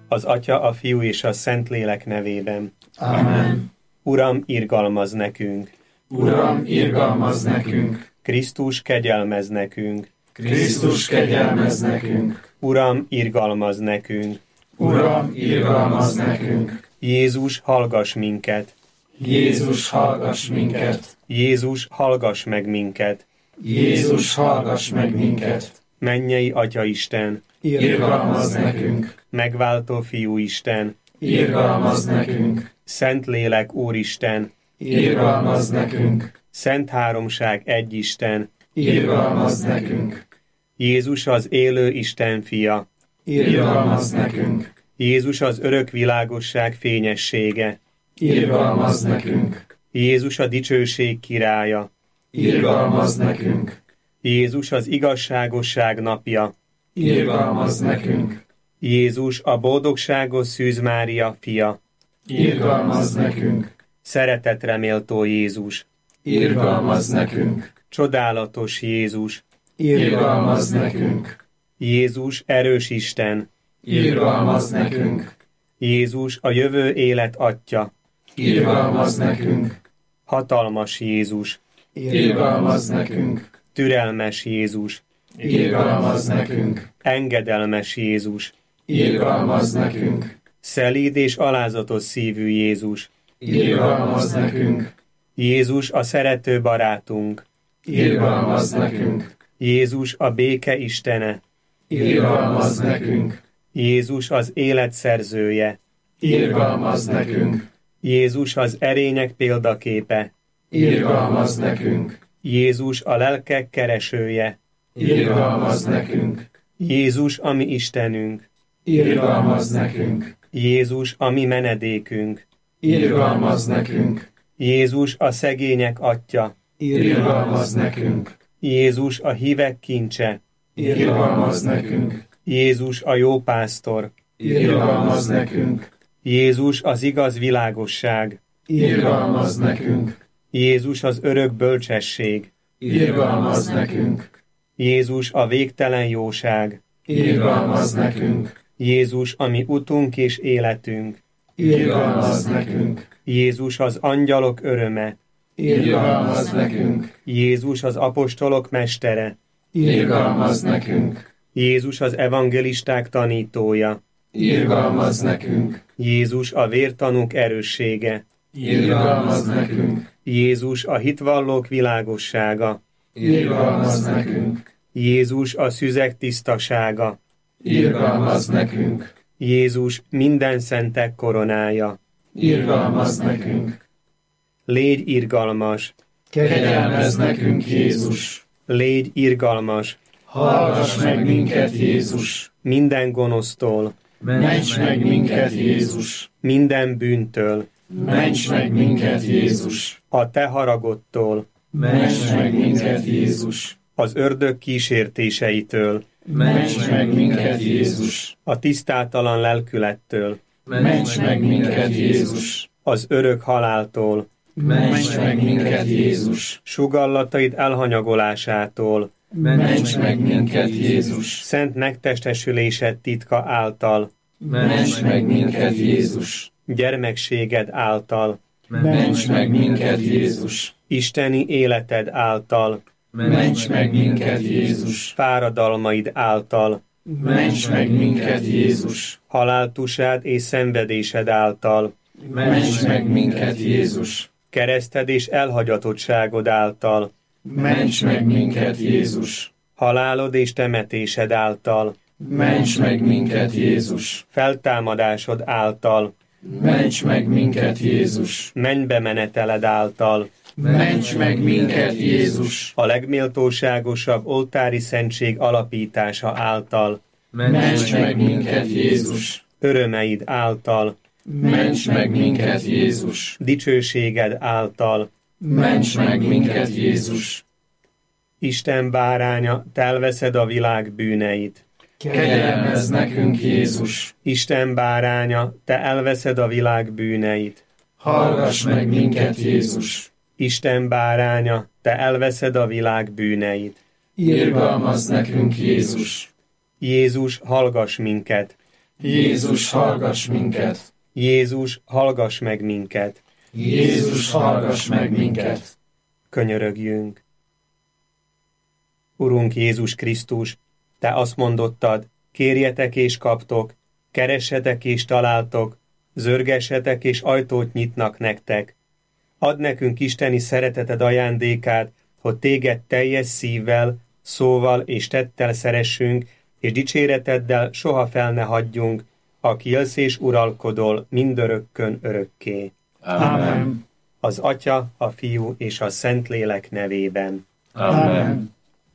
Az Atya, a Fiú és a Szentlélek nevében. Amen. Uram, irgalmazz nekünk! Uram, irgalmazz nekünk! Krisztus, kegyelmezz nekünk! Krisztus, kegyelmezz nekünk! Uram, irgalmazz nekünk! Uram, irgalmazz nekünk! Jézus, hallgass minket! Jézus, hallgass minket! Jézus, hallgass meg minket! Jézus, hallgass meg minket! Mennyei Atya Isten! Irgalmazz nekünk! Megváltó Fiú Isten! Irgalmazz nekünk! Szentlélek Úristen! Irgalmazz nekünk! Szent Háromság egy Isten! Irgalmazz nekünk! Jézus az élő Isten fia! Irgalmazz nekünk! Jézus az örök világosság fényessége! Irgalmazz nekünk! Jézus a dicsőség királya! Irgalmazz nekünk! Jézus az igazságosság napja! Irgalmazz nekünk! Jézus a boldogságos Szűz Mária fia! Irgalmazz nekünk! Szeretetre méltó Jézus! Irgalmazz nekünk! Csodálatos Jézus! Irgalmazz nekünk! Jézus erős Isten! Irgalmazz nekünk! Jézus a jövő élet Atya! Irgalmazz nekünk! Hatalmas Jézus! Irgalmazz nekünk! Türelmes Jézus! Irgalmazz nekünk! Engedelmes Jézus! Irgalmazz nekünk! Szelíd és alázatos szívű Jézus! Irgalmazz nekünk! Jézus a szerető barátunk! Irgalmazz nekünk! Jézus a béke Istene! Irgalmazz nekünk! Jézus az élet szerzője! Irgalmazz nekünk! Jézus az erények példaképe! Irgalmazz nekünk! Jézus a lelkek keresője! Irgalmazz nekünk! Jézus a mi Istenünk! Irgalmazz nekünk! Jézus a mi menedékünk! Irgalmazz nekünk! Jézus a szegények Atya! Irgalmazz nekünk! Jézus a hívek kincse! Irgalmazz nekünk! Jézus a jó pásztor! Irgalmazz nekünk! Jézus az igaz világosság! Irgalmazz nekünk! Jézus az örök bölcsesség! Irgalmazz nekünk! Jézus a végtelen jóság! Irgalmazz nekünk! Jézus a mi utunk és életünk! Irgalmazz nekünk! Jézus az angyalok öröme! Irgalmazz nekünk! Jézus az apostolok mestere! Irgalmazz nekünk! Jézus az evangelisták tanítója! Irgalmazz nekünk! Jézus a vértanúk erőssége! Irgalmazz nekünk! Jézus a hitvallók világossága! Irgalmazz nekünk! Jézus a szüzek tisztasága! Irgalmazz nekünk! Jézus minden szentek koronája! Irgalmazz nekünk! Légy irgalmas! Kegyelmezz nekünk, Jézus! Légy irgalmas! Hallgass meg minket, Jézus! Minden gonosztól! Ments meg minket, Jézus! Minden bűntől! Ments meg minket, Jézus! A te haragodtól! Ments meg minket, Jézus! Az ördög kísértéseitől! Ments meg minket, Jézus! A tisztátalan lelkülettől! Ments meg minket, Jézus! Az örök haláltól! Ments meg minket, Jézus! Sugallataid elhanyagolásától! Ments meg minket, Jézus! Szent megtestesülésed titka által! Ments meg minket, Jézus! Gyermekséged által! Ments meg minket, Jézus! Isteni életed által! Ments meg minket, Jézus! Fáradalmaid által! Ments meg minket, Jézus! Haláltusád és szenvedésed által! Ments meg minket, Jézus! Kereszted és elhagyatottságod által! Ments meg minket, Jézus! Halálod és temetésed által! Ments meg minket, Jézus! Feltámadásod által! Ments meg minket, Jézus! Mennybe meneteled által! Ments meg minket, Jézus! A legméltóságosabb oltári szentség alapítása által! Ments meg minket, Jézus! Örömeid által! Ments meg minket, Jézus! Dicsőséged által! Ments meg minket, Jézus! Isten báránya, te elveszed a világ bűneit! Kegyelmezz nekünk, Jézus! Isten báránya, te elveszed a világ bűneit! Hallgass meg minket, Jézus! Isten báránya, te elveszed a világ bűneit! Irgalmazz nekünk, Jézus! Jézus, hallgass minket! Jézus, hallgass minket! Jézus, hallgass meg minket! Jézus, hallgass meg minket! Könyörögjünk! Urunk Jézus Krisztus, Te azt mondottad, kérjetek és kaptok, keressetek és találtok, zörgessetek és ajtót nyitnak nektek. Add nekünk isteni szereteted ajándékát, hogy Téged teljes szívvel, szóval és tettel szeressünk, és dicséreteddel soha fel ne hagyjunk, aki élsz és uralkodol mindörökkön örökké. Amen. Az Atya, a Fiú és a Szentlélek nevében. Amen.